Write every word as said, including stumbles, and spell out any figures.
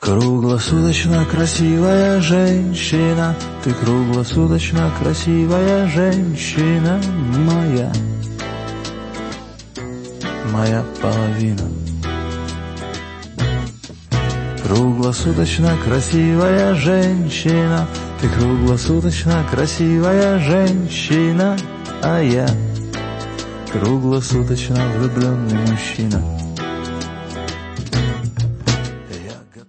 Круглосуточно красивая женщина, ты круглосуточно красивая женщина моя, моя половина. Круглосуточно красивая женщина, ты круглосуточно красивая женщина, а я круглосуточно влюбленный мужчина.